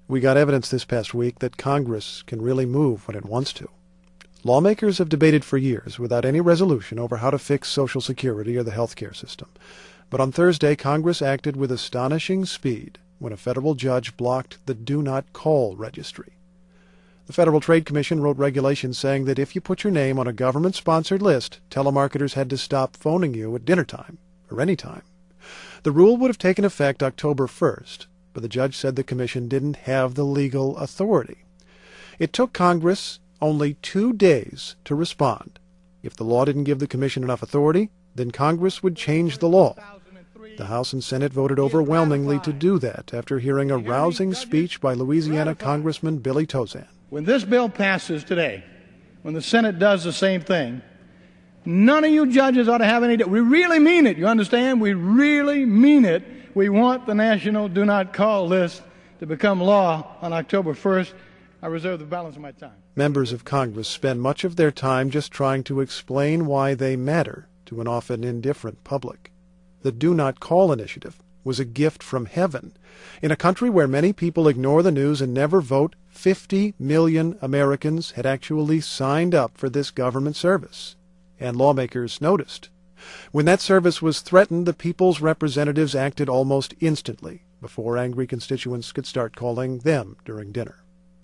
We got evidence this past week that Congress can really move when it wants to. Lawmakers have debated for years without any resolution over how to fix Social Security or the health care system. But on Thursday, Congress acted with astonishing speed when a federal judge blocked the Do Not Call registry. The Federal Trade Commission wrote regulations saying that if you put your name on a government-sponsored list, telemarketers had to stop phoning you at dinner time or any time. The rule would have taken effect October 1st, but the judge said the commission didn't have the legal authority. It took Congress only 2 days to respond. If the law didn't give the commission enough authority, then Congress would change the law. The House and Senate voted overwhelmingly to do that after hearing a rousing speech by Louisiana Congressman Billy Tauzin. When this bill passes today, when the Senate does the same thing, none of you judges ought to have any doubt. We really mean it, you understand? We really mean it. We want the National Do Not Call list to become law on October 1st. I reserve the balance of my time. Members of Congress spend much of their time just trying to explain why they matter to an often indifferent public. The Do Not Call initiative was a gift from heaven. In a country where many people ignore the news and never vote, 50 million Americans had actually signed up for this government service. And lawmakers noticed. When that service was threatened, the people's representatives acted almost instantly before angry constituents could start calling them during dinner.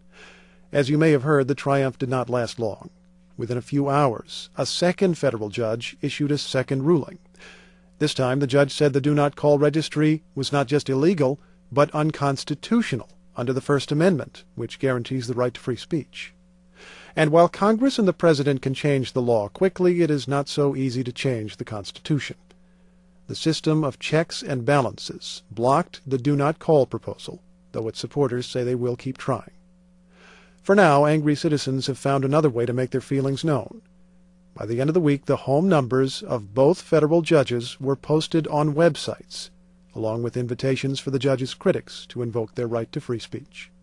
As you may have heard, the triumph did not last long. Within a few hours, a second federal judge issued a second ruling. This time, the judge said the Do Not Call registry was not just illegal, but unconstitutional under the First Amendment, which guarantees the right to free speech. And while Congress and the President can change the law quickly, it is not so easy to change the Constitution. The system of checks and balances blocked the Do Not Call proposal, though its supporters say they will keep trying. For now, angry citizens have found another way to make their feelings known. By the end of the week, the home numbers of both federal judges were posted on websites, along with invitations for the judges' critics to invoke their right to free speech.